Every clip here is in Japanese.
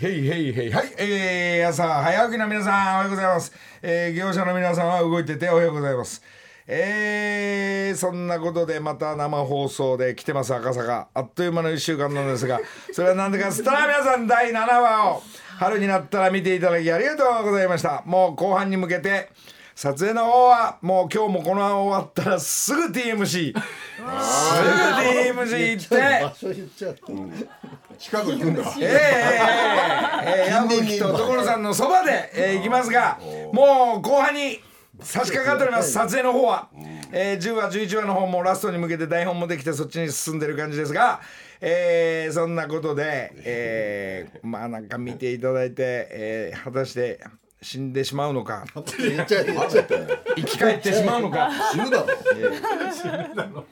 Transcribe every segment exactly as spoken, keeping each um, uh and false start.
へいへいへいはい、えー、朝早起きの皆さんおはようございます、えー、業者の皆さんは動いてておはようございます。えー、そんなことでまた生放送で来てます赤坂。あっという間のいっしゅうかんなんですが、それは何でかっつったら皆さんだいななわを春になったら見ていただきありがとうございました。もう後半に向けて撮影の方はもう今日もこの終わったらすぐ ティーエムシー すぐ ティーエムシー 行って場所言っちゃった、うん、近くに行くんだ。 えー、えー、えー、矢吹と所さんのそばで、えー、行きますが、もう後半に差し掛かっております。撮影の方は、えー、じゅうわじゅういちわの方もラストに向けて台本もできてそっちに進んでる感じですが、えー、そんなことで、えー、まあなんか見ていただいて、えー、果たして死んでしまうのか言っちゃ言っちゃった生き返ってしまうのか死ぬだろ、 死ぬだろ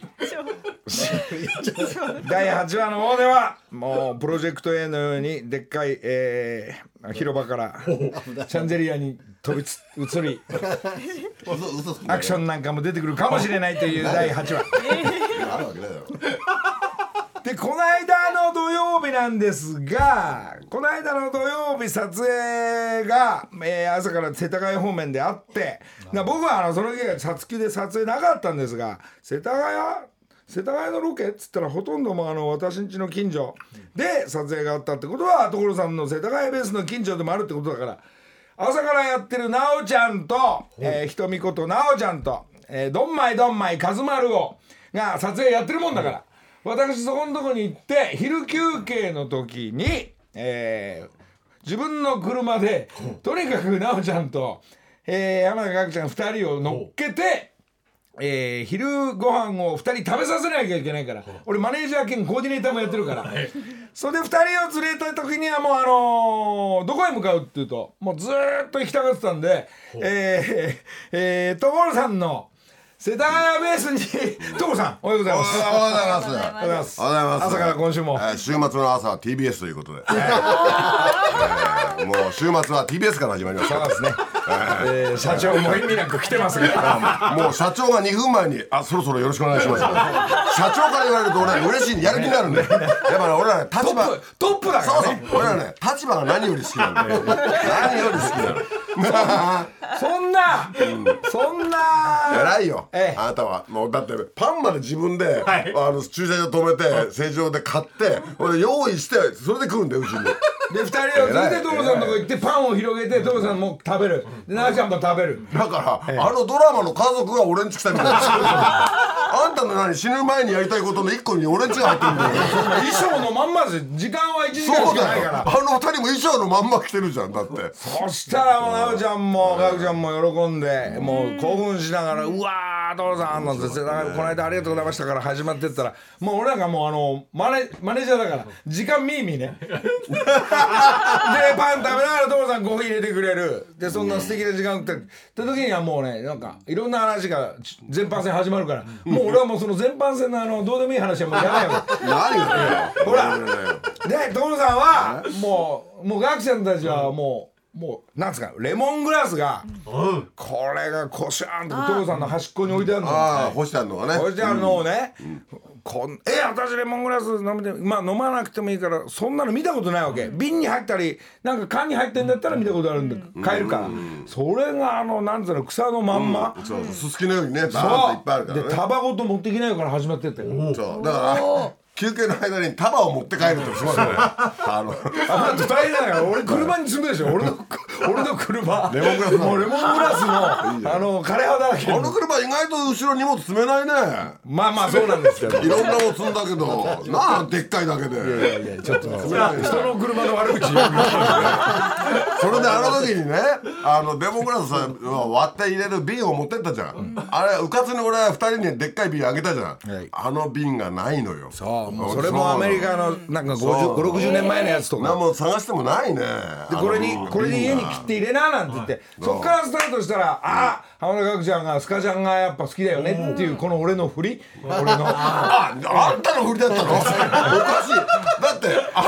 だいはちわの方ではもうプロジェクト A のようにでっかい、えー、広場からシャンゼリアに飛びつ移りアクションなんかも出てくるかもしれないというだいはちわあるわけだよ。 でこの間の土曜日なんですが、この間の土曜日撮影が、えー、朝から世田谷方面であって、僕はあのその日は皐月で撮影なかったんですが、世田谷世田谷のロケっつったらほとんどもあの私ん家の近所で撮影があったってことは所さんの世田谷ベースの近所でもあるってことだから、朝からやってるなおちゃんと、えー、ひとみことなおちゃんと、えー、どんまいどんまいかずまるごが撮影やってるもんだから、私そこのとこに行って昼休憩の時に、えー、自分の車でとにかくなおちゃんと、えー、山田かくちゃんふたりを乗っけて、えー、昼ご飯をふたり食べさせなきゃいけないから、俺マネージャー兼コーディネーターもやってるから、それでふたりを連れた時にはもうあのー、どこへ向かうっていうともうずーっと行きたがってたんで、えーえー、所さんの世田谷ベースに所さんおはようございます。 おはようございます。 おはようございます。 おはようございます。 朝から今週も、 えー、週末の朝は ティービーエス ということで、えーえー、もう週末は ティービーエス から始まりました。 そうですね、えー、社長も意味なく来てますがもう社長がにふんまえにあそろそろよろしくお願いします社長から言われると俺は嬉しいやる気になるんで、やっぱね俺らね立場トップトップだからね。 そうそう俺らね立場が何より好きなんで何より好きなのそんな、うん、そんな偉いよ、 ええ、 あなたはもうだってパンまで自分で、はい、あの駐車場止めて正常で買って俺用意してそれで来るんだようちに。 でふたりを連れて所さんのとこ行ってパンを広げて所さんも食べるでなあちゃんも食べる。 だから、ええ、あのドラマの家族が俺んち来たみたいなあんたの何死ぬ前にやりたいことの一個に俺んちが入ってるんだよ衣装のまんまです。時間はいちじかんしかないから。 あのふたりも衣装のまんま着てるじゃんだって。 そしたらもうなおちゃんもかくちゃんも喜んでもう興奮しながらうわー所さんなんてこの間ありがとうございましたから始まってったらもう俺なんかもうあのマネ、マネージャーだから時間ミーミーねでパン食べながら所さんコーヒー入れてくれるでそんな素敵な時間ってって時にはもうねなんかいろんな話が全般戦始まるからもう俺はもうその全般戦のあのどうでもいい話はもうやらないわ何がほらで所さんはもうもうガクちゃんたちはもうもうなんですかレモングラスが、うん、これがこしゃーんと所さんの端っこに置いてあるのああ干してあるのがね干してあるのをね、うん、こんえ私レモングラス飲めてまあ飲まなくてもいいからそんなの見たことないわけ、うん、瓶に入ったりなんか缶に入ってんだったら見たことあるんで、うん、買えるから、うん、それがあのなんつうの草のまんま、 うん、そうすすきのようにねバーッといっぱいあるからねでタバごと持ってきないから始まってってそうだから休憩の間に束を持って帰るってすごいねあのあなた大変だから俺車に積むでしょ俺の俺の車レモングラスのもうレモングラスのあの枯れ葉だらけあの車意外と後ろ荷物積めないねまあまあそうなんですけどいろんなもの積んだけどなあでっかいだけでいやいやいやちょっと人の車の悪口言うそれであの時にねあのレモングラスさ割って入れる瓶を持ってったじゃん、うん、あれうかつに俺はふたりにでっかい瓶あげたじゃん、はい、あの瓶がないのよそうもうそれもアメリカのなんかごじゅう、ろくじゅうねんまえのやつとか何も探してもないねでこれにこれに家に切って入れななんて言ってそっからスタートしたらあ浜田かくちゃんがスカちゃんがやっぱ好きだよねっていうこの俺の振り俺のああんたの振りだったのおかしいだってあっちから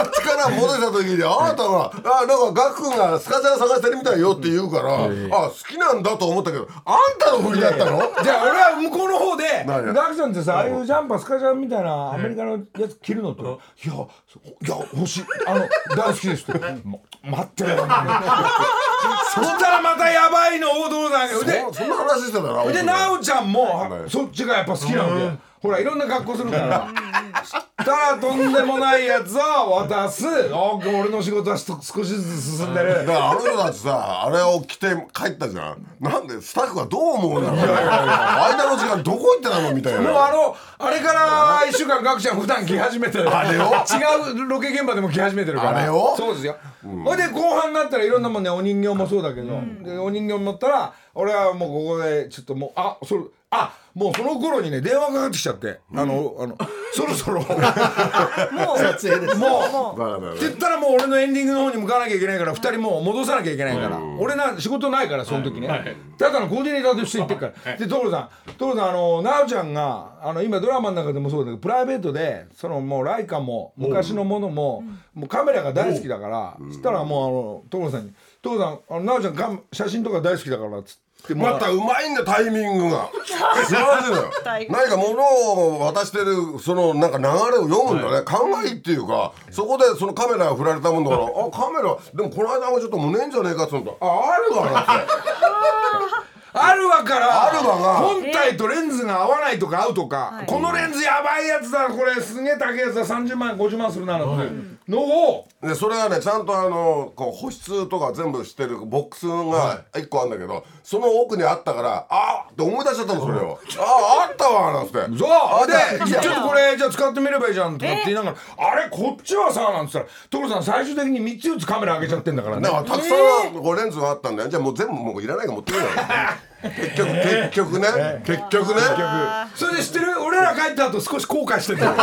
が戻した時にあなたが「あなんかガク君がスカジャン探してるみたいよ」って言うから「あ好きなんだ」と思ったけどあんたの振りだったの？ じゃあ俺は向こうの方で何ガクさんってさああいうジャンパースカジャンみたいなアメリカのやつ着るのって「いやいや欲しいあの大好きです」って「ま待ってよ」そしたらまたやばいの大道だけどでそんな話してたなで奈緒ちゃんもそっちがやっぱ好きなんでほらいろんな格好するからしたらとんでもないやつを渡すお俺の仕事は少しずつ進んでるだからあの人たちさあれを着て帰ったじゃんなんでスタッフはどう思うんだろう間の時間どこ行ってたのみたいなもうあのあれからいっしゅうかんガクちゃん普段着始めてるあれを違うロケ現場でも着始めてるからあれをそうですよほいで後半になったらいろんなもんねお人形もそうだけどでお人形持ったら俺はもうここでちょっともうあそれあもうその頃にね電話かかってきちゃってあのあのそろそろもう撮影ですもうだからねって言ったらもう俺のエンディングの方に向かなきゃいけないからふたりもう戻さなきゃいけないから俺な仕事ないからその時ねただのコーディネーターとして行ってるからで所さん所さんあの奈緒ちゃんがあの今ドラマの中でもそうだけどプライベートでそのもうライカも昔のものももうカメラが大好きだからそしたらもうあの所さんに所さんあの奈緒ちゃん写真とか大好きだからっつってまたうまいんだタイミングが素晴らしいのよ何か物を渡してるそのなんか流れを読むんだね考えっていうかそこでそのカメラが振られたもんだからあカメラでもこの間もちょっと胸んじゃねえかっつうのああるわなってアルワからアルワが本体とレンズが合わないとか合うとか、はい、このレンズやばいやつだこれすげえ高いやつださんじゅうまんごじゅうまんするなのってのをでそれはねちゃんとあのこう保湿とか全部してるボックスがいっこあるんだけど、はい、その奥にあったからあっって思い出しちゃったのそれをあああったわなんつってそうでちょっとこれじゃあ使ってみればいいじゃんとかって言いながらあれこっちはさなんつったら所さん最終的にみっつよっつカメラ上げちゃってんだからねだからたくさんこうレンズがあったんだよじゃあもう全部もういらないから持ってくるよ結局結局ね結局ねそれで知ってる俺ら帰った後少し後悔してる今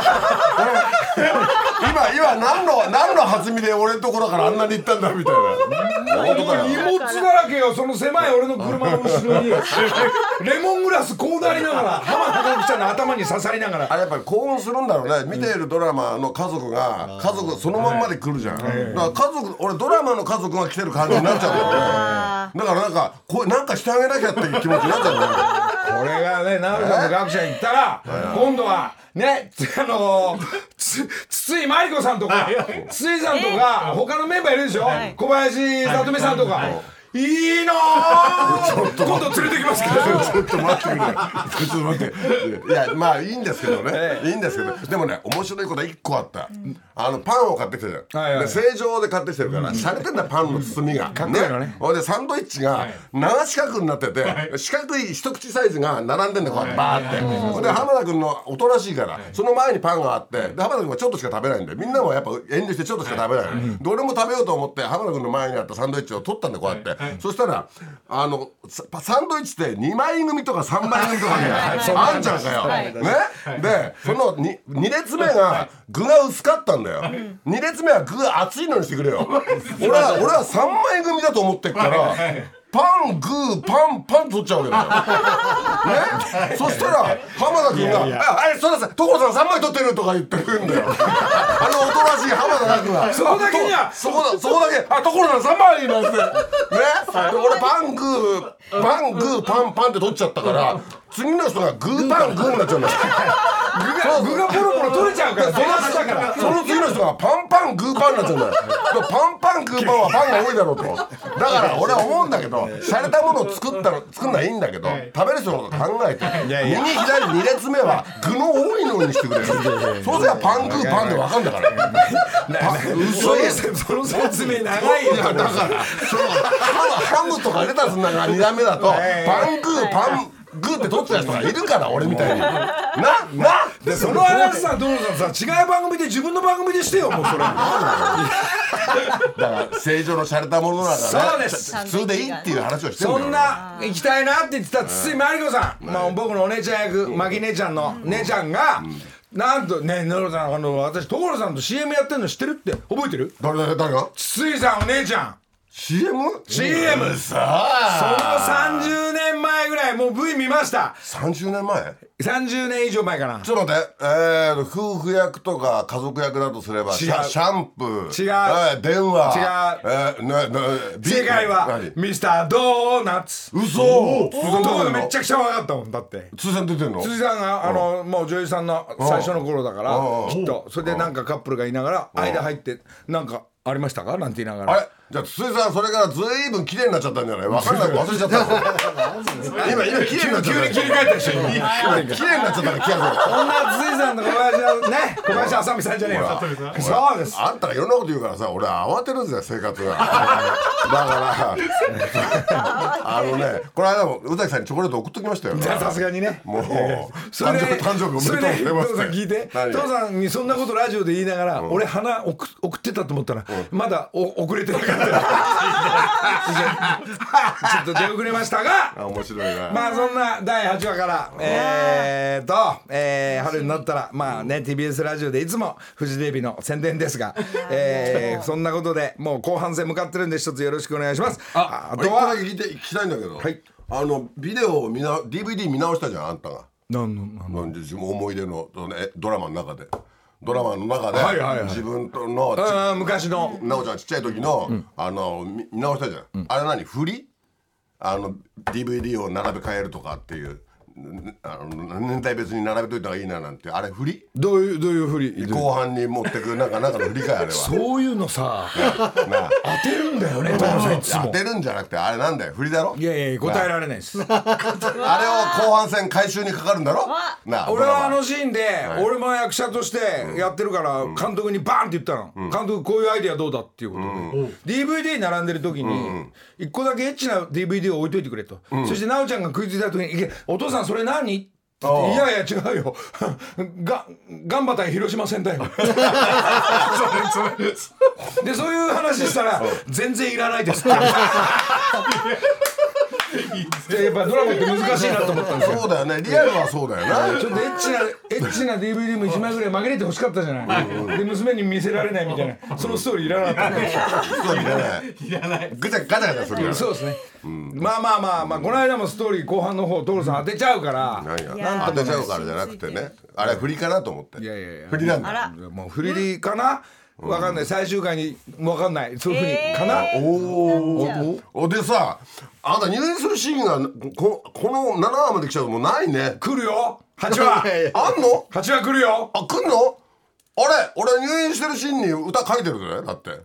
今何の何の弾みで俺のところからあんなに行ったんだみたいな荷物だらけよその狭い俺の車の後ろにレモングラスこうなりながら浜田岳ちゃんの頭に刺さりながらあれやっぱり興奮するんだろうね見ているドラマの家族が家族そのまんまで来るじゃんだから家族俺ドラマの家族が来てる感じになっちゃうんだよねだからなんかこうなんかしてあげなきゃっていう気持ちになっちゃうんだよこれがね奈緒ちゃんと岳ちゃん行ったら今度はねあのつ筒井真理子さんとか筒井さんとか他のメンバーいるでしょ小林聡美さんとかいいなぁ今度連れてきますからちょっと待ってくれちょっと待っていやまあいいんですけどね、ええ、いいんですけどでもね面白いこといっこあった、うん、あのパンを買ってきてるじゃん、はいはい、で正常で買ってきてるからしゃれてんだパンの包みが、うん、ねねほいでサンドイッチが長四角になってて、はい、四角い一口サイズが並んでんだこうやってバーって、はい、で浜田君のおとなしいから、はい、その前にパンがあってで浜田君はちょっとしか食べないんでみんなもやっぱ遠慮してちょっとしか食べない、はい、で俺も食べようと思って浜田君の前にあったサンドイッチを取ったんでこうやって、はいはい、そしたらあのサンドイッチってにまい組とかさんまい組とかねあんちゃんかよ、はい、ね、はい、でその 2, 2列目が具が薄かったんだよ、はい、に列目は具が厚いのにしてくれよ俺は俺はさんまい組だと思ってっから、はいはい、パングーパンパン取っちゃうわけだよねそしたら浜田君が「いやいやあれそうださ所さんさんまい取ってる」とか言ってくるんだよあのおとなしい浜田君がそこだけにはそこだそこだけ「あ所さんさんまい」なんてねで俺パングーパングーパンパンって取っちゃったから次の人がグーパングーになっちゃうんだよ具がポロポロ取れちゃうからそのだからその次の人がパンパングーパンになっちゃうんだよパンパングーパンはパンが多いだろうとだから俺は思うんだけど洒落たものを作ったの作るのはいいんだけど食べる人のこと考えて右左に列目は具の多いのにしてくれるそうすればパングーパンで分かんだから嘘いその説明長いよだからそのハムとかレタスなんかに段目だとパングーパングーって取ってた人がいるから俺みたいにななでその話さ所さんさ違う番組で自分の番組でしてよもうそれだから正常の洒落たものなんだねそうです普通でいいっていう話をしてるんだよそんな行きたいなって言ってた筒井真理子さん、まあ、僕のお姉ちゃん役マギ姉ちゃんの姉ちゃんが、うん、なんとね所さんあの私所さんと シーエム やってんの知ってるって覚えてる誰誰誰が筒井さんお姉ちゃんシーエム？ シーエム さあそのさんじゅうねんまえぐらいもう ブイ 見ました。 さんじゅうねんまえ？ さんじゅうねん以上前かな。 ちょっと待って、えー、夫婦役とか家族役だとすればシャ、シャンプー、 違う、 えー、電話、 違う、 えー、なな正解はミスタードーナツ。 嘘。 通算出てんの？めちゃくちゃ若かったもん。だって通算出てんの？ 通算があのもう女優さんの最初の頃だからきっとそれでなんかカップルがいながら間入ってなんかありましたかなんて言いながら。 あれじゃあ筒井さんそれからずいぶん綺麗になっちゃったんじゃない？分かんない忘れちゃった今今綺麗になっちゃった。 急に切り替えたでしょ。綺麗になっちゃったから気がする。 そんな筒井さんと小林はね小林あさみさんじゃねえよ。そうです。 あんたらいろんなこと言うからさ俺慌てるんですよ生活が。だからあのねこの間も宇崎さんにチョコレート送っときましたよ。 さすがにね。 もう誕生日誕生日おめでとうございます。 父さん聞いて父さんにそんなことラジオで言いながら俺花送ってたと思ったらまだ遅れてなかった。ちょっと出遅れましたが面白いな。 まあそんなだいはちわからえーと、えー、春になったらまあね ティービーエス ラジオでいつもフジテレビの宣伝ですが、えー、そんなことでもう後半戦向かってるんで一つよろしくお願いします。 あ、あとは聞き聞きたいんだけど、はい、あのビデオを見な ディーブイディー 見直したじゃんあんたが。 なんのなんの自分思い出の、ね、ドラマの中で。ドラマの中で、 はいはいはい、 自分とのあ昔の奈緒ちゃんちっちゃい時の、うん、あの見直したじゃん、うん、あれ何振りあの ディーブイディー を並べ替えるとかっていうあの年代別に並べといた方がいいななんてあれ振りどういうどういう振り後半に持ってくなんかなんかの振りかいあれはそういうのさなな当てるんだよね。 当てるんじゃなくてあれなんだよ振りだろ。 いやいや答えられないですあれを後半戦回収にかかるんだろな。 俺はあのシーンで、はい、俺も役者としてやってるから監督にバーンって言ったの、うん、監督こういうアイデアどうだっていうことで、うん、ディーブイディー 並んでる時にいっこだけエッチな ディーブイディー を置いといてくれと、うん、そして奈緒ちゃんが食いついた時に「お父さんそれ何?」って言って「いやいや違うよがガンバ対広島戦だよ」でそういう話したら「全然いらないです」ってやっぱドラマって難しいなと思ったんですよ。 そうだよねリアルはそうだよな。 ちょっとエッチなエッチな ディーブイディー もいちまいぐらい紛れてほしかったじゃない、うん、で娘に見せられないみたいなそのストーリーいらなかったんですよ。 ストーリーいらないいらないぐちゃガチャガチャするから。 そうですね、うん、まあまあまあまあこの間もストーリー後半の方所さん当てちゃうから何や当てちゃうからじゃなくてねあれ振りかなと思って。 いやいやいや振りなんだ。 もう振りかなわかんない最終回にわかんないそういうふうにかな、 えー、おおでさあんた入院するシーンが こ, このななわまで来ちゃうともうないね。 来るよはちわあんのはちわ来るよ。 あ来んのあれ俺入院してるシーンに歌書いてるぜだって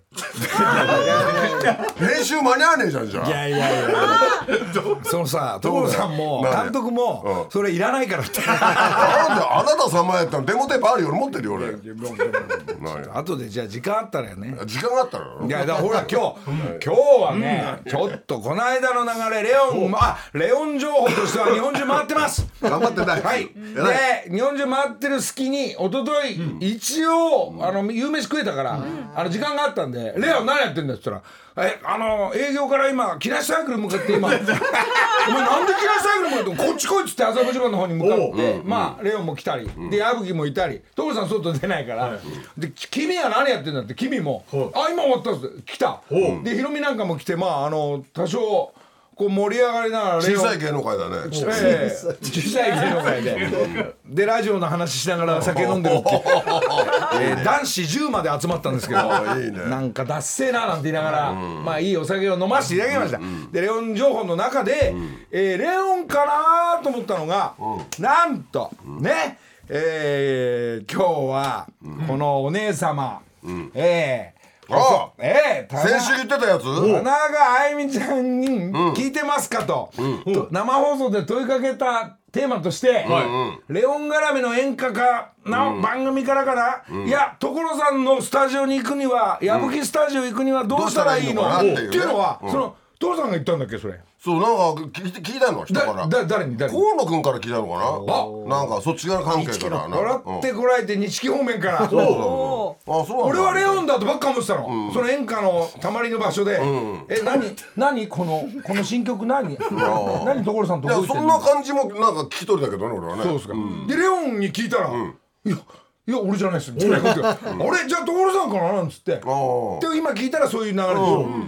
編集間に合わねえじゃんじゃあ。 いやいやいやそのさ所さんも監督もそれいらないからってなんであなたさんまやったらデモテープあるよ持ってるよ俺。 あとでじゃあ時間あったらよね。 時間があったらいやだからほら今日今日はねちょっとこの間の流れレオンあレオン情報としては日本中回ってます頑張ってない。 はいで日本中回ってる隙に一昨日一応あの夕飯食えたからあの時間があったんでレオン何やってんだっつったらえあの営業から今木梨サイクル向かって今お前なんで木梨サイクル向かってこっち来いっつって麻布十番の方に向かってまあレオンも来たりで矢吹もいたり所さん外出ないからで君は何やってんだって君もあ今終わったっす来たでヒロミなんかも来てまああの多少こう盛り上がりながら小さい芸能界だね、 えー、小さい芸能界ででラジオの話しながら酒飲んでるって、えー、男子じゅうまで集まったんですけどいい、ね、なんかダッセーななんて言いながら、うん、まあいいお酒を飲ませていただきました、うん、でレオン情報の中で、うんえー、レオンかなと思ったのが、うん、なんと、うん、ねえー、今日はこのお姉様、うん、えーああええ先週言ってたやつ田中あゆみちゃんに聞いてますかと、うん、と生放送で問いかけたテーマとして、うん、レオン絡みの演歌かな、うん、番組からかな、うん、いや所さんのスタジオに行くには矢吹スタジオ行くにはどうしたらいいの、うん、っていうのは、うん、その所さんが言ったんだっけそれ。 そうなんか聞いて聞いたの人からだ誰に誰に河野君から聞いたのかなあなんかそっち側関係からな笑ってこられて錦方面からそうあそう俺はレオンだとばっか思ってたの、うん、その演歌のたまりの場所で、うん、え何何このこの新曲何何所さんと動いてんの。いやそんな感じもなんか聞き取れたけどね俺はね。 そうですか、うん、でレオンに聞いたら、うん、いやいや俺じゃないですよあれじゃあ所さんかななんつってで今聞いたらそういう流れでしょ、うん、今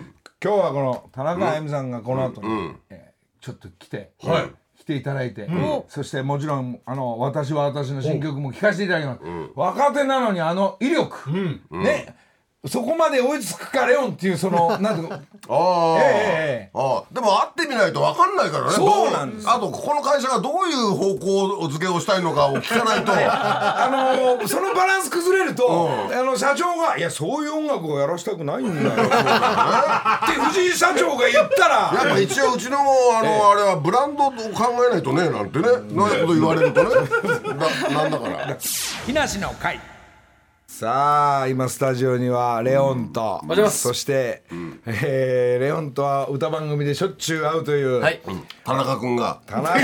今日はこの田中あゆみさんがこの後に、うんえー、ちょっと来て、はい、来ていただいて、うん、そしてもちろんあの私は私の新曲も聴かせていただきます、うん、若手なのにあの威力、うん、ね、うん、そこまで追いつくかレオンっていうそのなんていうかあ、えー、あでも会ってみないと分かんないからね。 そうなんです。 あとここの会社がどういう方向付けをしたいのかを聞かないとあのー、そのバランス崩れると、うん、あの社長がいやそういう音楽をやらしたくないんだよって藤井社長が言ったらやっぱ一応うちのあの、えー、あれはブランドを考えないとねなんてねなんてこと言われるとねな, なんだから木梨の会。さあ今スタジオにはレオンと、うん、そして、うんえー、レオンとは歌番組でしょっちゅう会うという、 はいうん、田中君が田中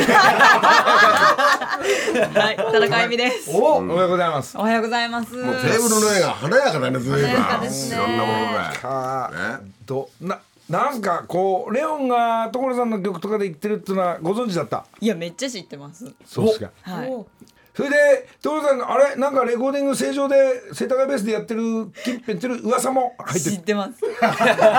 はい田中あゆみです。 お、うん、おはようございます。 おはようございます。 もうテーブルの絵が華やかだね。ずいぶん華やかですね。 いろんなものでか、ね、どななんすかこうレオンが所さんの曲とかで言ってるっていうのはご存知だった？ いやめっちゃ知ってます。 そうですか。 はい。 それで所さんのあれなんかレコーディング正常で世田谷ベースでやってる近辺ってる噂も入ってる。 知ってます。でその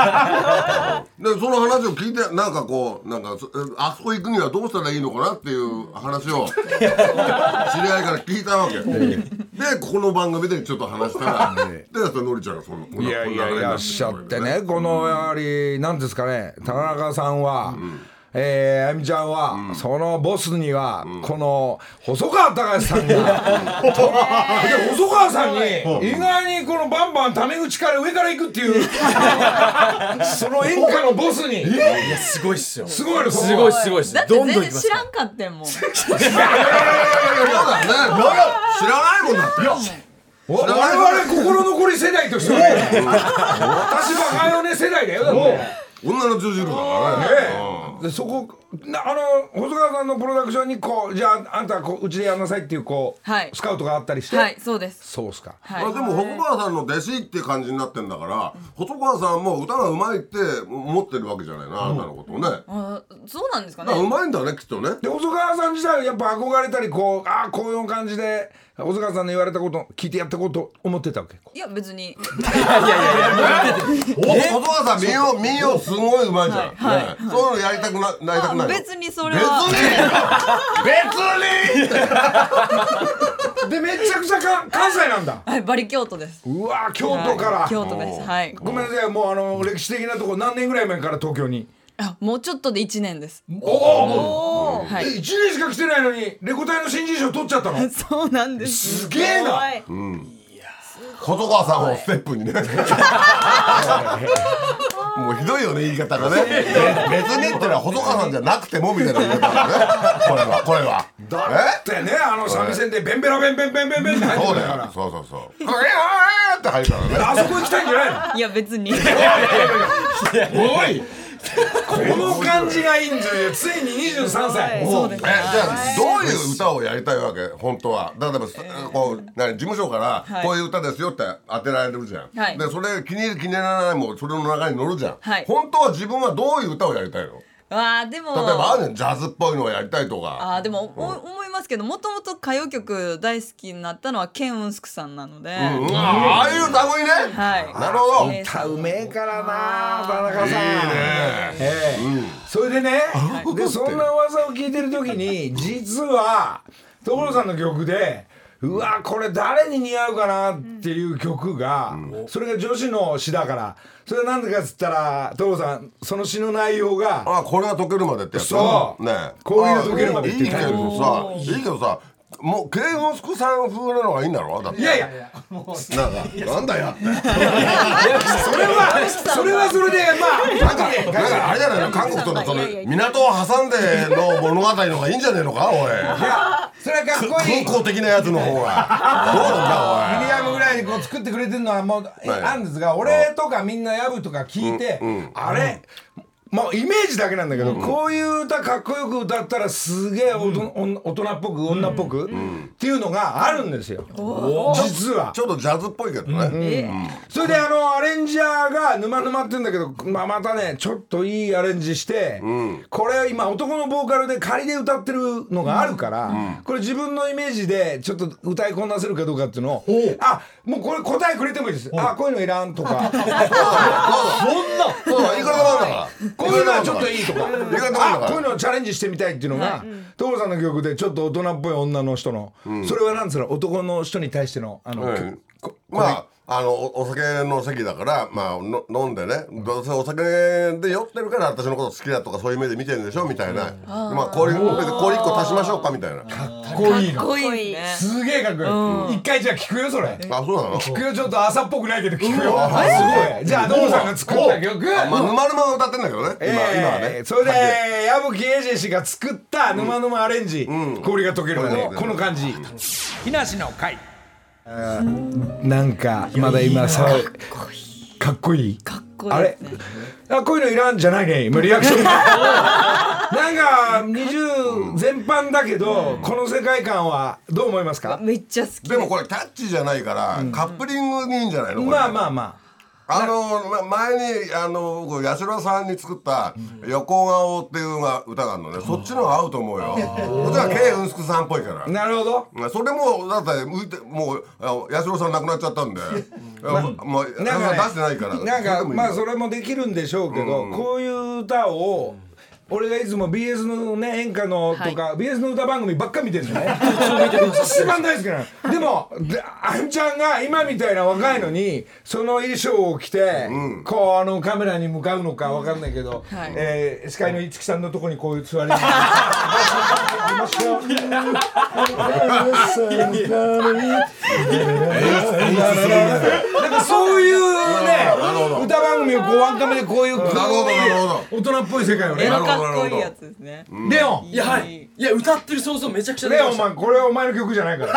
話を聞いてなんかこうなんかあそこ行くにはどうしたらいいのかなっていう話を知り合いから聞いたわけ。でここの番組でちょっと話したらでのりちゃんがそのいやいやいらっしゃってねこのやはりなんですかね田中さんは。うんえー、あゆみちゃんは、うん、そのボスには、うん、この細川たかしさんが、うん、で細川さんに、意外にこのバンバンタメ口から上から行くっていうその演歌のボスにいやすごいっすよすごいのすごいすごいっすだって全然知らんかってんもんそうだね知らないもんだって我々心残り世代としてはね私バカよね世代だよだって女の十字路だからね。 でそこあの細川さんのプロダクションにこうじゃああんたこううちでやんなさいっていうこう、はい、スカウトがあったりしてはいそうですそうですか、 はいまあ、でも細川さんの弟子っていう感じになってんだから、うん、細川さんも歌がうまいって思ってるわけじゃないな、うん、あんたのことをねあそうなんですかねうまいんだねきっとねで細川さん自体はやっぱ憧れたりこうああこういう感じで細川さんの言われたこと聞いてやったこと思ってたわけいや別にいやいやいや細川さん民謡民謡すごいうまいじゃん、はいはいね、そういうのやりたく な, なりたくない別にそれは別に別にでめちゃくちゃか関西なんだはいバリ京都ですうわ京都から、 はい、京都ですはいごめんなさいもうあの歴史的なとこ何年ぐらい前から東京にあもうちょっとでいちねんです。 おお、はい、いちねんしか来てないのにレコ大の新人賞取っちゃったのそうなんですすげえな、 うん、いや細川さんをステップにねもうひどいよね言い方がね別にってのは細川さんじゃなくてもみたいな言い方だねこれはこれはだってねあの三味線でベンベラベンベンベンベンベンって入ってるからそうそうそうそうえーって入るからねあそこ行きたいんじゃないのいや別においこの感じがいいんですよついににじゅうさんさいそうです、 えじゃあどういう歌をやりたいわけ本当は例えばこう何事務所からこういう歌ですよって当てられるじゃん、はい、でそれ気に入る気に入らないもそれの中に乗るじゃん、はい、本当は自分はどういう歌をやりたいのあでも例えばあるねジャズっぽいのをやりたいとかあでも、うん、思いますけどもともと歌謡曲大好きになったのはケン・ウンスクさんなので、 うんうん、ああいう歌声ねはいなるほど歌うめえからな田中さんいいね、えーうん、それでね、はい、でそんな噂を聞いてる時に実は所さんの曲でうわこれ誰に似合うかなっていう曲が、うん、それが女子の詩だからそれは何でかっつったら所さんその詩の内容があこれが解けるまでってやつそう、 ね、 こういうの解けるまでっていいけどさいいけどさもうケイゴスクさん風なのがいいんだろだっていやいやなんかなんだよってそれはそれはそれでまあなんかなんかあれじゃないの韓国とのその港を挟んでの物語の方がいいんじゃねえのかおいいやそれはかっこいい空港的なやつの方がどうなんだおいミディアムぐらいにこう作ってくれてるのはもうあるんですが俺とかみんなヤブとか聞いてあれまあイメージだけなんだけど、うん、こういう歌かっこよく歌ったらすげえ大人っぽく女っぽく、うん、っていうのがあるんですよ、うん、実はちょっとジャズっぽいけどね、うんうん、それであのアレンジャーが沼沼って言うんだけど、まあ、またねちょっといいアレンジして、うん、これ今男のボーカルで仮で歌ってるのがあるから、うん、これ自分のイメージでちょっと歌いこなせるかどうかっていうのを、あもうこれ答えくれてもいいです、あこういうのいらんとかそんなそういくらでもあるんだからこういうのはちょっといいとかあこういうのをチャレンジしてみたいっていうのが所さんの曲でちょっと大人っぽい女の人の、うん、それはなんつうの男の人に対してのあの、うん、 まああの お, お酒の席だから、まあ、の飲んでねどうせお酒で酔ってるから私のこと好きだとかそういう目で見てるんでしょみたいな、うん、まあ氷いっこ足しましょうかみたいなかっこいいのかっこいいねすげえかっこいい、うん、一回じゃあ聞くよそれあそうなの聞くよちょっと朝っぽくないけど聞くよ、うん、すごいじゃあ所さんが作った曲まあ沼沼が歌ってんだけどね、えー、今, 今はねそれで矢吹英二氏が作った沼沼アレンジ、うん、氷が溶けるまで、うん、この感じ木梨の会なんかまだ今さかっこいいかっこいいあれあこういうのいらんじゃないね今リアクションなんかにじゅう全般だけど、うん、この世界観はどう思いますか？ めっちゃ好きでもこれキャッチじゃないから、うん、カップリングにいいんじゃないの？ まあまあまああの前にあの八代さんに作った「横顔」っていう歌があるのね、そっちの方が合うと思うよ。そっちは K うんすくさんっぽいから。 なるほど。 それもだって向いてもう八代さん亡くなっちゃったんで、まあもうなんか、ね、出してないから。 なんかまあそれもできるんでしょうけど、うん、こういう歌を俺がいつも ビーエス のね演歌のとか、はい、ビーエス の歌番組ばっか見てるんですよね一番大好きなのでもあんちゃんが今みたいな若いのにその衣装を着て、うん、こうあのカメラに向かうのかわかんないけど、はいえー、司会の五木さんのとこにこういう座りながらなんかそういうね歌番組をこうワンカメでこういう大人っぽい世界をねかっこいいやつですね。 レオン。 いやはいいや歌ってる想像めちゃくちゃレオンお前これはお前の曲じゃないから。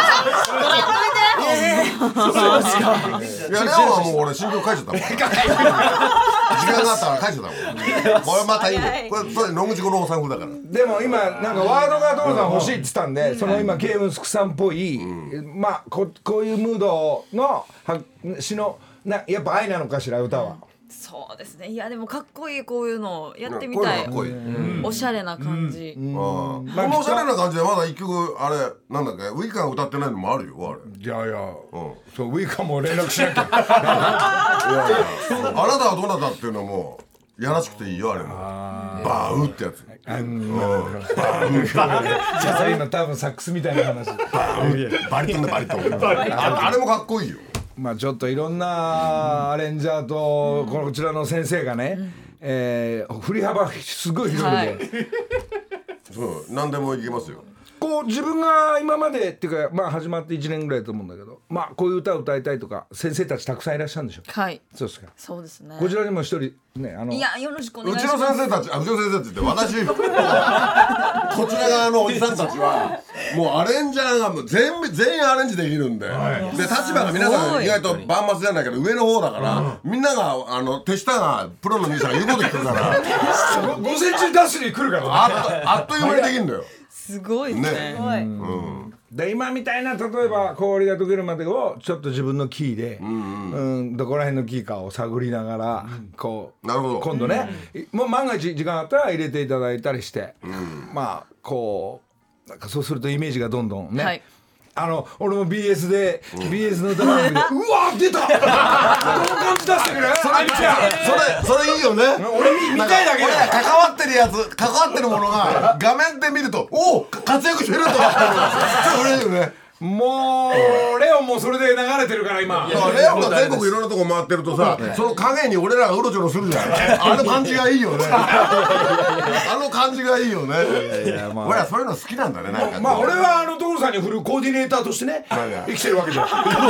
そうですか。いやレオンはもう俺新曲書いちゃったもん。時間があったら書いちゃったもん。これまたいいね。これそれ野口五郎さん風だから。 でも今なんかワードが所さん欲しいって言ったんで、その今ケイウンスクさんっぽいまあここういうムードの詩のなやっぱ愛なのかしら歌は。 そうですね。いやでもかっこいいこういうのやってみたい。こいいうん、おしゃれな感じ。うんうん、 あこのおしゃれな感じでまだ一曲あれなんだっけウイカが歌ってないのもあるよあれ。 いやいや、うん、そうウイカも連絡しなきゃ。いやいやあなたはどなたっていうのもやらしくていいよあれも。バウってやつ。あうんバウ。 じゃあそれ今多分サックスみたいな話。 バウバリトンでバリトン。あれもかっこいいよ。 まあちょっといろんなアレンジャーとこちらの先生がね、えー、振り幅すごい広いんで、はい、 そう何でもいけますよ。 こう自分が今までっていうかまあ始まっていちねんぐらいだと思うんだけど、まあこういう歌を歌いたいとか先生たちたくさんいらっしゃるんでしょ。 はいそうですか。 そうですね。 こちらにも一人ねあのいやよろしくお願いします。うちの先生たちあうちの先生って言って私こちら側のおじさんたちはもうアレンジャーがもう全部全員アレンジできるんで、はい、で立場が皆さん意外と万末じゃないけど上の方だから、うん、みんながあの手下がプロのミュージシャンが言うこと聞くからごセンチダッシュに来るから、ね、 あ, っあっという間にできるんだよ。 すごいですね。 ねうんで今みたいな例えば氷が溶けるまでをちょっと自分のキーで、うんうん、どこら辺のキーかを探りながら、うん、こうなるほど今度ね、うん、もう万が一時間あったら入れていただいたりして、うん、まあこうなんかそうするとイメージがどんどんね、はい、あの俺も ビーエス で、うん、ビーエス の歌番組でうわ出たこの感じ出してくれそれそれそれいいよね。 俺 見, 見たいだけ俺関わってるやつ関わってるものが画面で見るとおお活躍してるとかそれいいよね。 もうレオンもそれで流れてるから今レオンが全国いろんなとこ回ってるとさその影に俺らがうろちょろするじゃんあの感じがいいよねあの感じがいいよね。いや、まあ、俺らそういうの好きなんだね。なんかまあ俺はあの所さんに振るコーディネーターとしてね生きてるわけじゃん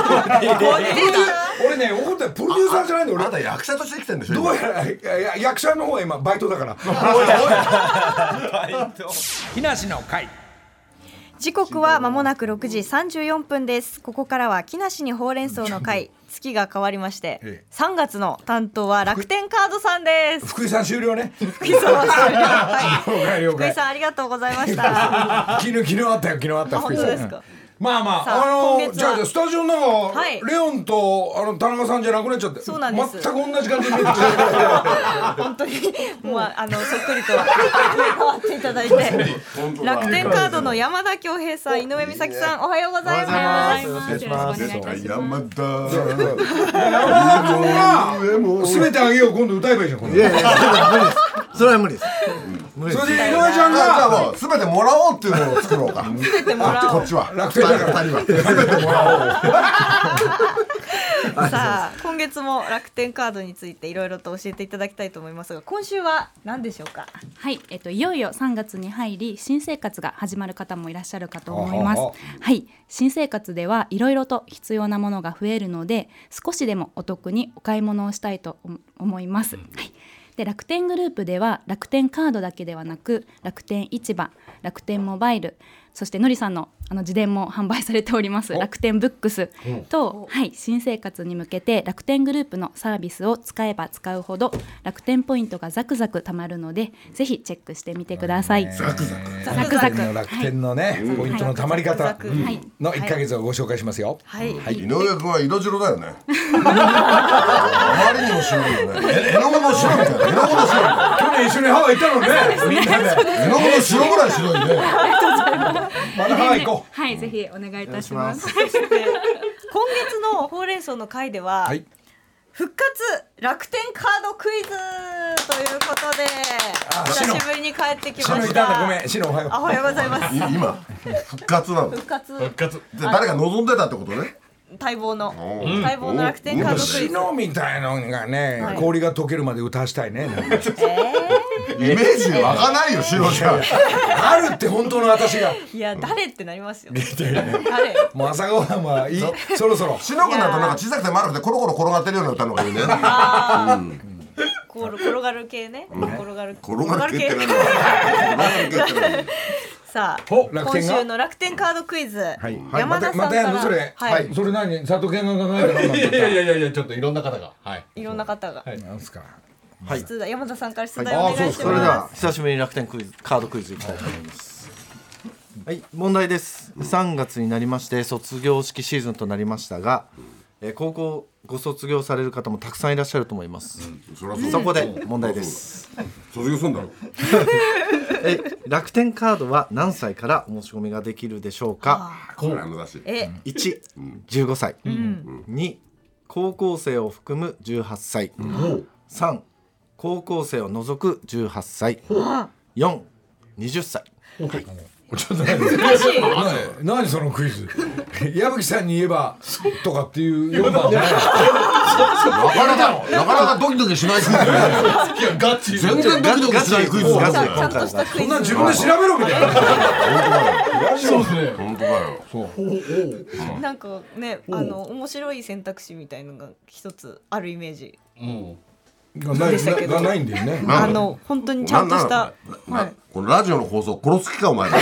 俺ね怒ったプロデューサーじゃないんだよ。 俺あんた役者として生きてんでしょ。 どうやら役者の方は今バイトだから木梨の会時刻は間もなくろくじさんじゅうよんぷんです。ここからは木梨にほうれん草の会月が変わりまして、ええ、さんがつの担当は楽天カードさんです。 福井さん終了ね。 福井さんは終了、 はい、了解了解。 福井さんありがとうございました。 昨日昨日あったよ、昨日あった。 本当ですか。 まあまあ、あのじゃあスタジオの中、はい、レオンとあの田中さんじゃなくなっちゃって、 そうなんです。 全く同じ感じに見えてきた。 本当にもうあのそっくりと変わっていただいて、楽天カードの山田恭平さん、井上美咲さん、おはようございます。よろしくお願いします。 山田山田君が全てあげよう今度歌えばいいじゃん。 いやいやそれは無理です。 それで井上ちゃんがじゃあもう全てもらおうっていうのを作ろうか。 全てもらおう。 こっちは楽天だから全てもらおう。さあ今月も楽天カードについていろいろと教えていただきたいと思いますが、今週は何でしょうか。 はい、えっと、いよいよさんがつに入り新生活が始まる方もいらっしゃるかと思います。はい、新生活ではいろいろと必要なものが増えるので、少しでもお得にお買い物をしたいと思います。はい、で楽天グループでは楽天カードだけではなく楽天市場、楽天モバイル、そしてのりさんのあの自伝も販売されております楽天ブックスと、はい、新生活に向けて楽天グループのサービスを使えば使うほど楽天ポイントがザクザク貯まるので、ぜひチェックしてみてください。 ザクザクザクザク楽天のね、はい、ポイントの貯まり方のいっかげつをご紹介しますよ。 はいはい、 井上君は色白だよね。あまりにも白いよね。絵の具の白みたいな。絵の具の白みたいな。 去年一緒にハワイ行ったのね。みんなで絵の具の白ぐらい白いね。 まだハワイ行こう。 はい、ぜひお願いいたします。 今月のほうれん草の会では、はい、復活楽天カードクイズということで久しぶりに帰ってきました。 シノいたんだ、ごめん、シノおはよう。 おはようございます。 今復活なの。 復活復活誰が望んでたってことね。 待望の待望の楽天カードクイズ。 シノみたいのがね、はい、氷が溶けるまで歌わしたいね。 イメージ湧かないよ、シノちゃん。 あるって本当の私が。 いや誰ってなりますよ。 誰？もう朝ごはんはいい。そろそろ。 シノ君だとなんか小さくて丸くてコロコロ転がってるような歌のがいいね。 転がる系ね。転がる。 転がる系って何？ さあ今週の楽天カードクイズ、山田さんからまたやんのそれ。それ何？佐藤健が考えたの？ いやいやいやいや、ちょっといろんな方が、はい、 いろんな方が。 なんすか。 はい、山田さんから出題お願いします。 それでは久しぶりに楽天クイズカードクイズいきたいと思います。はい、問題です。さんがつになりまして卒業式シーズンとなりましたが、えー、高校ご卒業される方もたくさんいらっしゃると思います。うん、そ, そ, そこで問題です。 卒業するんだろう。 え楽天カードは何歳からお申し込みができるでしょうか。いち、じゅうごさい、うん、に、高校生を含むじゅうはっさい、うん、さん、高校生を除くじゅうはっさい、よん、にじゅっさい。はい、 ちょっと何何そのクイズ。矢吹さんに言えばとかっていうよんばんじゃない。なかなかなかなかドキドキしないクイズ。いやガチ全然ドキドキしないクイズ。 ちゃんとしたクイズ。 そんな自分で調べろみたいな。 そうですね。本当だよ。そう。 なんかね、あの面白い選択肢みたいのが一つあるイメージ。うん。 がないがないんだよね。 あの本当にちゃんとしたこのラジオの放送殺す気かお前。リ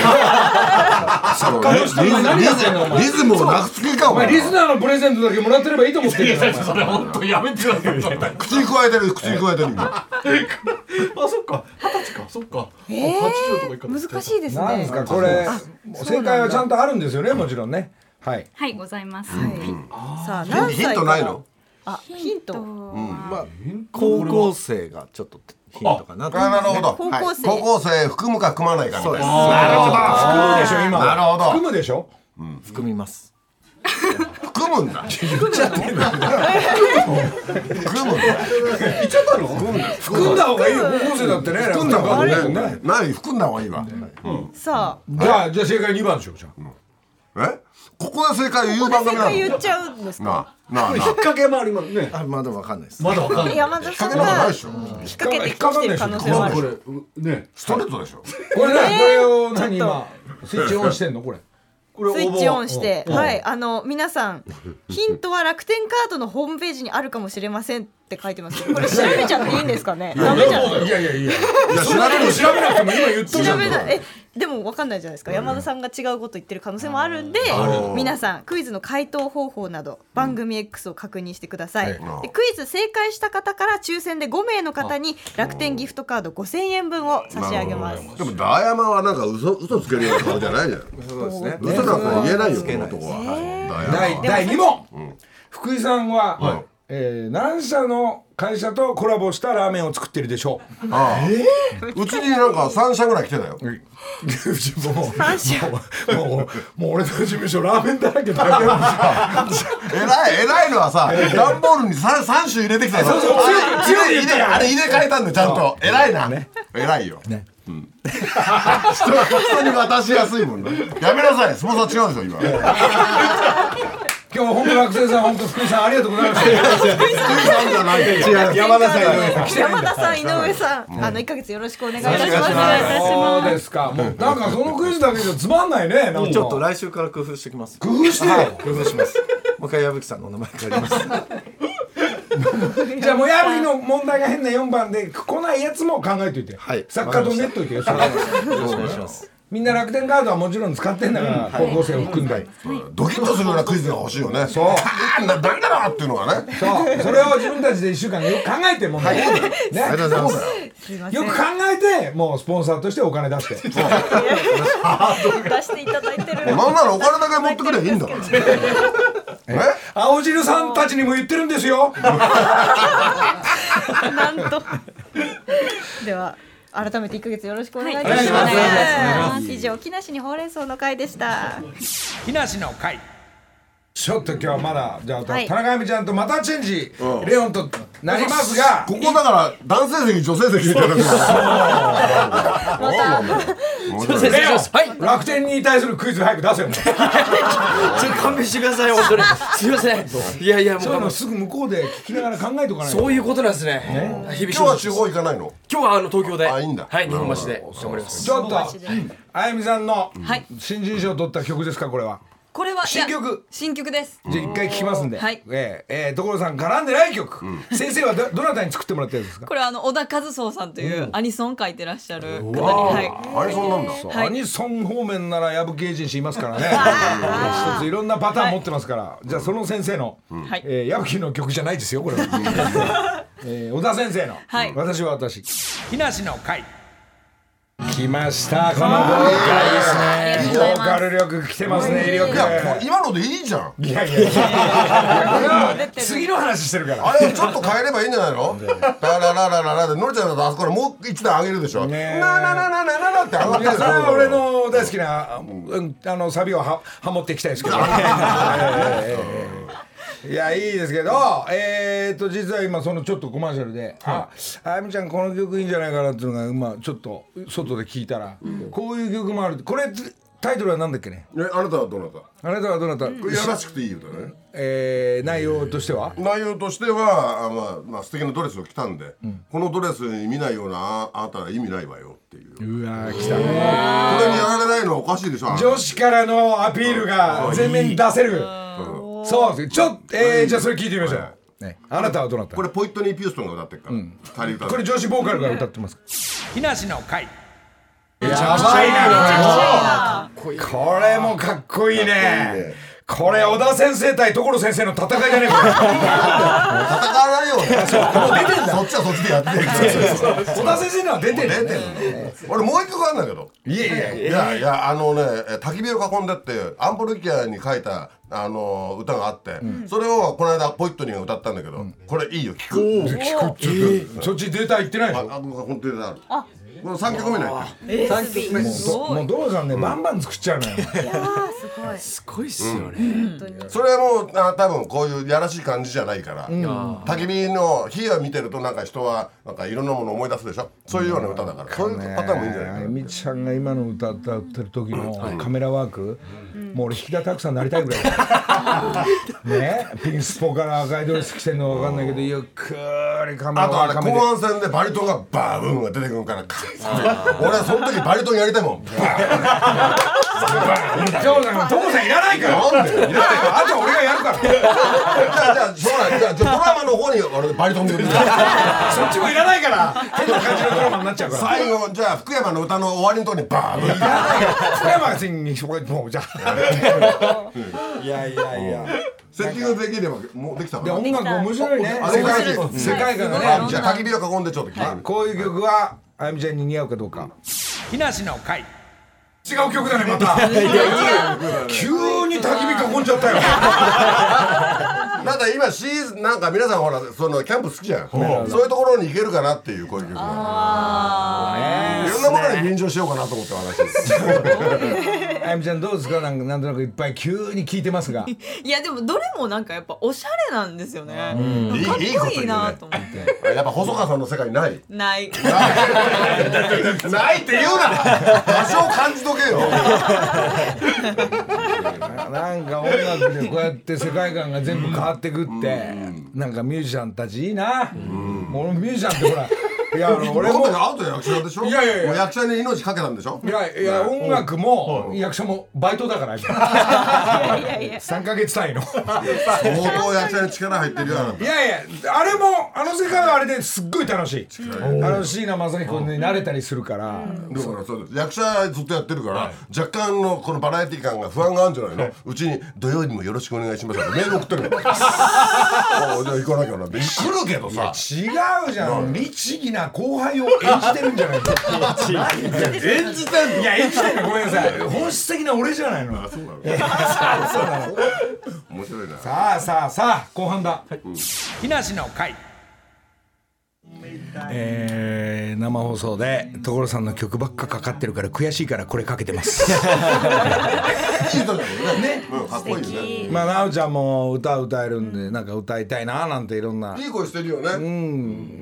ズムをなくす気かお前。リスナーのプレゼントだけもらってればいいと思ってる。 それ本当やめてください。 口に加えてる口に加えてる。 あ、そっか、二十歳か、そっか。 ええ、難しいですね。 なんですかこれ。正解はちゃんとあるんですよね、もちろんね。はい。 はい、ございます。 さあ何歳か。 ヒントないの？ あ、ヒント。 まあ高校生がちょっとヒントかな。 なるほど。 高校生。 高校生含むか含まないかみたいな。 なるほど。含むでしょ今。 なるほど。 含むでしょ。 含みます。 含むんだ。 言っちゃってんだ。 含むんだ。 言っちゃったの？含んだ方がいいよ。高校生だってね。 含んだ方がいいね。何含んだ方がいいわ。 さあ。 じゃあじゃあ正解にばんでしょじゃあ。え？ここで正解言う番組なの？ 正解言っちゃうんですか？ なあなあ。 引っ掛けもありますね。 あ、まだわかんないです。 まだわかんない。 山田さんが引っ掛けてきてる可能性もある。 これねストレートでしょ。 これねこれを何今スイッチオンしてんのこれ。 スイッチオンしてはいあの皆さんヒントは楽天カードのホームページにあるかもしれませんって書いてます。これ調べちゃっていいんですかね？ダメじゃない。 いやいやいや。調べる調べなくても今言っとるじゃん。 調べなえでも分かんないじゃないですか、山田さんが違うこと言ってる可能性もあるんで、皆さんクイズの回答方法など番組 X を確認してください、でクイズ正解した方から抽選でごめいの方に楽天ギフトカードごせんえんぶんを差し上げます。 でもダーヤマはなんか嘘嘘つけるような顔じゃないじゃん。 そうですね。 嘘なんか言えないよこの男は。 第だいにもん、福井さんは、はい、えー、何社の会社とコラボしたラーメンを作ってるでしょう。 ああ、えー、うちになんかさん社ぐらい来てたよ。 もうもうもう俺の事務所ラーメンだらけだよ。 偉い偉いのはさ、段ボールに 3, 3種入れてきたよ。そうそう、強い入れあれ入れ替えたんだよちゃんと。偉いな、偉いよ。ね。うん、人は人に渡しやすいもんね。やめなさい、スポンサー違うでしょ今。 今日本当学生さん、本当福井さんありがとうございました。 福井さんじゃない。 違う、山田さん、井上さん。 山田さん、井上さん、あのいっかげつよろしくお願いいたします。 そうですか。もうなんかそのクイズだけじゃつまんないね。 ちょっと来週から工夫してきます。 工夫して。 工夫します。もう一回矢吹さんの名前変わります。 じゃあもう矢吹の問題が変なよんばんで来ないやつも考えといて。はい。作家とネットいてよ。よろしくお願いします。みんな楽天カードはもちろん使ってんだから、高校生を含んでドキッとするようなクイズが欲しいよね。そうなんだろうっていうのがね。 そうそれを自分たちでいっしゅうかんよく考えてもね。ありがとうございます。 よく考えてもうスポンサーとしてお金出して出していただいてる。 なんならお金だけ持ってくればいいんだから。 青汁さんたちにも言ってるんですよ。 なんと。では改めていっかげつよろしくお願いいたします。以上、木梨にほうれん草の会でした。 木梨の会。ちょっと今日はまだじゃあ、はい、田中亜美ちゃんとまたチェンジ、うん、レオンとなりますが、 ここだから男性席女性席みたいな。 またレオン、はい、楽天に対するクイズ早く出せよ。ちょっと勘弁してください本当に。すいません。いやいやもうそういうのすぐ向こうで聞きながら考えとかないと。 そういうことなんですね。 今日は地方行かないの？ 今日はあの東京で。 あ、いいんだ。 はい、日本橋で頑張ります。 ちょっとあゆみさんの新人賞を取った曲ですかこれは？ これは新曲。 新曲です。 じゃあ一回聞きますんで。 はい。 ええー、所さん絡んでない曲。先生はどどなたに作ってもらってるんですか？ これはあの小田和壮さんというアニソン書いてらっしゃる方に、 はい。アニソンなんだ。 アニソン方面なら矢吹エージェンシーいますからね。一ついろんなパターン持ってますから。じゃあその先生のえ矢吹の曲じゃないですよこれは。え小田先生の私は私。木梨の会。来ましたこのボーカルですね。ボーカル力来てますね。威力。 いや今のでいいじゃん。 いやいやいや。これは次の話してるから。 あれちょっと変えればいいんじゃないの？ララララララでのりちゃんだとあそこからもう一段上げるでしょ。なななななななって上がってる。 それは俺の大好きなあのサビをはハモっていきたいですけど。いやいいですけど、えーと実は今そのちょっとコマーシャルで、ああゆみちゃんこの曲いいんじゃないかなっていうのがまあちょっと外で聞いたら、こういう曲もある。これタイトルはなんだっけね？ え、あなたはどなた？ あなたはどなた？ これやらしくていい歌ね。 えー、内容としては？ 内容としては、あ、まあ、まあ素敵なドレスを着たんで、このドレスに見ないようなああなたは意味ないわよっていう。 うわー来た。これにやられないのはおかしいでしょ。 女子からのアピールが前面に出せる。そうです。ちょっと、えー、じゃあそれ聞いてみましょう。ね、あなたはどなた？ これポイットニー・ピューストンが歌ってるから。うん、 これ女子ボーカルが歌ってます。木梨の会。 やばいな。 これもかっこいいね。これ小田先生対所先生の戦いじゃねえか。 戦わないよ。そう出てんだ。そっちはそっちでやってる。 小田先生のは出てる。 出てる。俺もう一曲あるんだけど。 いやいやいやいやあのね焚き火を囲んでってアンポルキアに書いたあの歌があって、それをこの間ポイットニーが歌ったんだけど、これいいよ聞く。 聞くって。そっちデータ言ってないでしょ。 あ、本当にある。もう三曲目のやつ。三曲目。 もうどうさんねバンバン作っちゃうのよ。いやすごい。 すごいっすよね。 それも多分こういうやらしい感じじゃないから。焚き火の火を見てるとなんか人はなんかいろんなものを思い出すでしょ。そういうような歌だから。そういうパターンもいいんじゃないかな。 みちゃんが今の歌ってる時のカメラワーク、もう俺引田拓さんになりたいぐらい。ね、ピンスポから赤いドレス着てんのわかんないけどゆっくりカメラあとあれ後半戦でバリトンがバーブーンが出てくるから。俺はその時バリトンやりたいもん。 所さんいらないから。なんでいらないから。あと俺がやるから。じゃあじゃあ将来じゃあドラマの方に俺バリトンで売る。そっちもいらないから。変な感じのドラマになっちゃうから。 最後じゃあ福山の歌の終わりのところにバーン。いらないから。 福山が次にもうじゃあ。いやいやいや。 セッティングできればもうできたの。 音楽面白いね。世界観がね。 じゃあ焚き火を囲んでちょっと聞いて。 こういう曲はあゆみちゃんに似合うかどうか。木梨の会。違う曲だねまた。急に焚き火囲んじゃったよ。 なんか今シーズンなんか皆さんほらそのキャンプ好きじゃん。そういうところに行けるかなっていうこういう曲。ああ。いろんなものに便乗しようかなと思って話です。 あゆみちゃんどうですか。なんかなんとなくいっぱい急に聞いてますが。 いやでもどれもなんかやっぱおしゃれなんですよね。かっこいいなと思って。 やっぱ細川さんの世界ない。 ない。 ないって言うな。多少感じとけよ。 なんか音楽でこうやって世界観が全部変わってくって、なんかミュージシャンたちいいな。もうミュージシャンってほら。いや俺もアウト役者でしょ。いやいやいや役者に命かけたんでしょ。 いやいや音楽も役者もバイトだから三ヶ月単位の相当役者に力入ってるよ。 いやいやあれもあの世界はあれですっごい楽しい。あの椎名正彦に慣れたりするから。だからそう役者ずっとやってるから若干のこのバラエティ感が不安があるんじゃないの。うちに土曜日もよろしくお願いしますってメール送ってるの。じゃあ行かなきゃなって来るけどさ。 違うじゃん。律儀な後輩を演じてるんじゃないか。 演じてんの。 いや演じてんのごめんなさい。本質的な俺じゃないの。そうなの。 面白いな。 さあさあさあ後半だ。木梨の会。えー、生放送で所さんの曲ばっかかかってるから悔しいからこれかけてます。ね、 かっこいいね。 まあなおちゃんも歌歌えるんでなんか歌いたいななんていろんな。 いい声してるよね。 うん。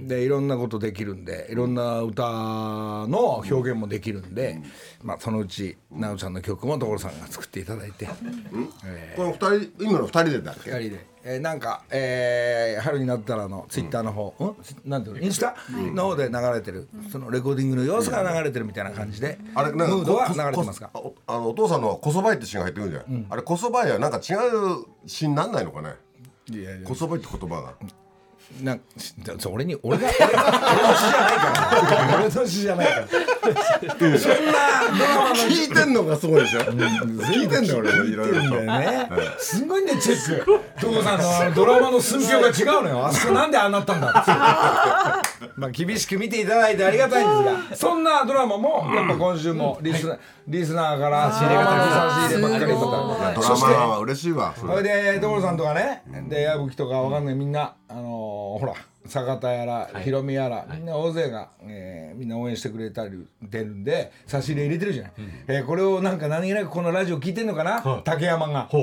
でいろんなことできるんでいろんな歌の表現もできるんで、うん、まあそのうちなおちゃんの曲も所さんが作っていただいて。 うんえー、この二人今の二人でだっけ？ 二人で。えー、なんか、えー、春になったらのツイッターの方、うん、なんていうのインスタの方で流れてる、そのレコーディングの様子が流れてるみたいな感じで、あれなんかムードは流れてますか。 お, あのお父さんのこそばいってシーンが入ってくるじゃん、うん、あれこそばいはなんか違うシーンなんないのかね。いやいやこそばいって言葉がなん俺に俺が俺の年じゃないから俺の年じゃないからそんなドラマの聞いてんのがすごいでしょ、うん、聞いてんだよ俺もいろいろとね、すごいねチェック所さんのあのドラマの寸評が違うのよ。あそこなんでああなったんだまあ厳しく見ていただいてありがたいんですが、そんなドラマもやっぱ今週もリスナーリスナーから仕入れがたくさん仕入ればっかりとか、 ドラマは嬉しいわ。 それで所さんとかね、で矢吹とかわかんないみんなあのー、ほら坂田やらひろみやらみんな大勢が、えー、みんな応援してくれたり出るんで差し入れ入れてるじゃない、うんえー、これをなんか何気なくこのラジオ聞いてんのかな、はい、竹山が、うん、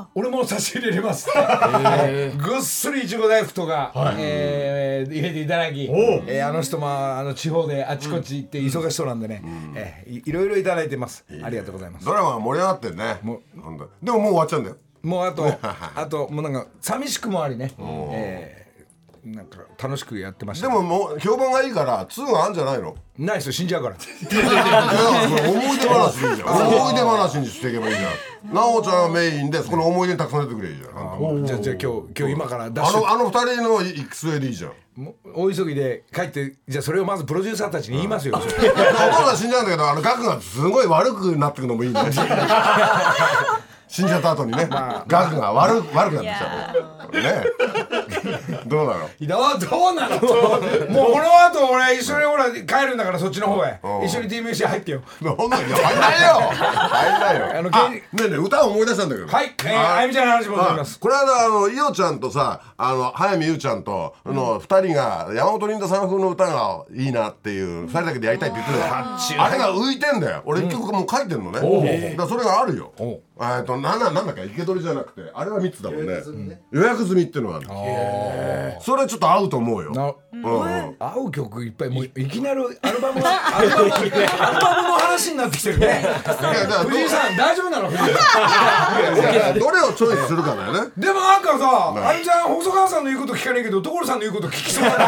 俺も差し入れ入れますぐっすりいちご大福とか、はいえー、入れていただき、えー、あの人もあの地方であちこち行って忙しそうなんでね、うんえー、い, いろいろいただいてます、うん、ありがとうございます。 ドラマが盛り上がってるね。もでももう終わっちゃうんだよ。 もうあとあともうなんか寂しくもありね、えーなんか楽しくやってました、 ね、でももう評判がいいからツーがあるんじゃないの。 ないですよ死んじゃうから思い出話いいじゃん思い出話にしていけばいいじゃん。なおちゃんはメインでそこの思い出にたくさん出てくれいいじゃん。 じゃあじゃあ今日今日今からダッシュあのあの二人の行く末でいいじゃん。 も大急ぎで帰ってじゃあそれをまずプロデューサーたちに言いますよ。お父さん死んじゃうんだけどあの額がすごい悪くなってくのもいいんだよ死んじゃった後にね、まあ、額が悪く悪くなってきちゃうねどうなのいやどうなのもうこの後俺一緒にほら帰るんだからそっちの方へ一緒に ティーエムエーシー 入ってよ。 ほんの入んないよ入んないよ。あのあねえねえ歌を思い出したんだけどはい、えー、あゆみちゃんの話もあります。 これはあの伊代ちゃんとさあの早見優ちゃんとのふたりが山本リンダさん風の歌がいいなっていうふたりだけでやりたいって言ってるじゃん。あれが浮いてんだよ。俺一曲もう書いてんのね、うん、だからそれがあるよ。えっとなんだなんだっけ生け捕りじゃなくてあれはみっつだもんね。予約済みっていうのがある。あそれちょっと合うと思うよ。な、 うんうん、合う曲いっぱいもういきなりアルバムアルバムアルバムの話になってきてるね。藤井さん大丈夫なの藤井さん。 どれをチョイスするかだよね。 でもなんかさあゆみちゃん細川さんの言うこと聞かないけど所さんの言うこと聞きそうだから。だ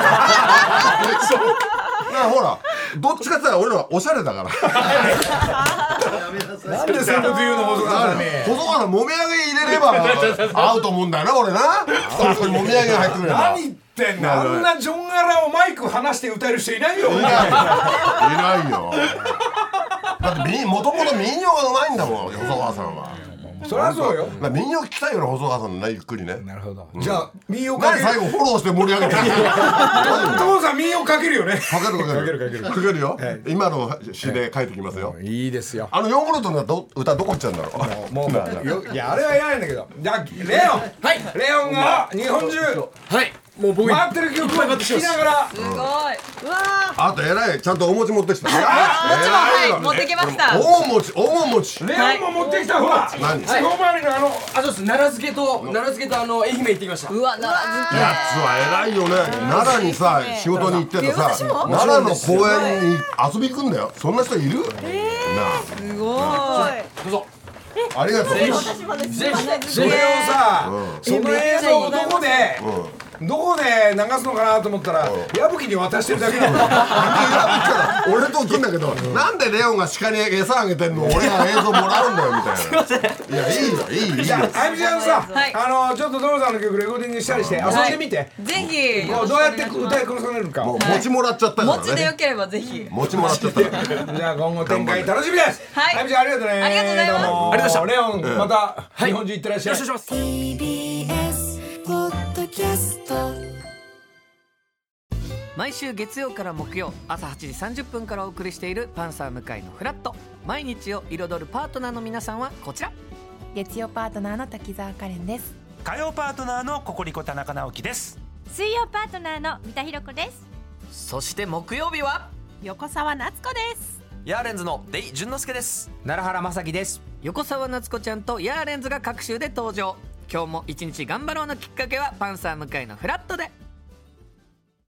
からほらどっちかって言ったら俺らはおしゃれだから。 なんでそういうこと言うの細川さんに。 細川さんもみあげ入れれば合うと思うんだよな俺な。そこにもみあげが入ってくれば。 何言ってんの。あんなジョンガラをマイク離して歌える人いないよ。いないいないよ。だってもともと民謡がうまいんだもん細川さんは。 そりゃそうよ。 民謡聞きたいよな細川さんのねゆっくりね。 なるほど。じゃあ民謡かける。 何最後フォローして盛り上げてる。 父さん民謡かけるよね。 かけるかけるかけるかけるかけるよ。今の詩で書いてきますよ。いいですよ。 あのヨーグルトの歌どこ行っちゃうんだろう。もうもういやあれはいらないんだけど。じゃあレオン。はい。レオンが日本中。はい。もう僕回ってる曲を聴きながら。 すごい。うわあと偉いちゃんとお餅持ってきた。 あ、餅もはい持ってきました。 大餅大餅。 レオンも持ってきたほら。 何？ 四五回りのあのあそうです。奈良漬けと奈良漬けとあの愛媛行ってきました。 うわ奈良漬け。 やつは偉いよね。奈良にさ仕事に行っててさ奈良の公園に遊び行くんだよ。そんな人いる？なあ。 すごい。 どうぞ。 ありがとう。 それをさ、その映像をどこでどこで流すのかなと思ったら矢吹に渡してるだけなの。 俺と来んだけど、なんでレオンが鹿に餌あげてんの俺が映像もらうんだよみたいな。すいません。いやいいよいいいい。 じゃああゆみちゃんさ、あのちょっとドロさんの曲レコーディングしたりして遊んでみて。 ぜひ。 どうやって歌い殺されるか。 もう餅もらっちゃったからね。 餅でよければぜひ。 餅もらっちゃった。 じゃあ今後展開楽しみです。 はい。 あゆみちゃんありがとうね。 ありがとうございます。 ありがとうございました。レオンまた日本中行ってらっしゃい。 よろしくお願いします。 ティービーエス ポッドキャスト毎週月曜から木曜朝はちじさんじゅっぷんからお送りしているパンサー向井のフラット。毎日を彩るパートナーの皆さんはこちら。 月曜パートナーの滝沢カレンです。 火曜パートナーのココリコ田中直樹です。 水曜パートナーの三田寛子です。 そして木曜日は横澤夏子です。 ヤーレンズのデイ淳之介です。 奈良原正樹です。 横澤夏子ちゃんとヤーレンズが各週で登場。今日も一日頑張ろうのきっかけはパンサー向井のフラットで。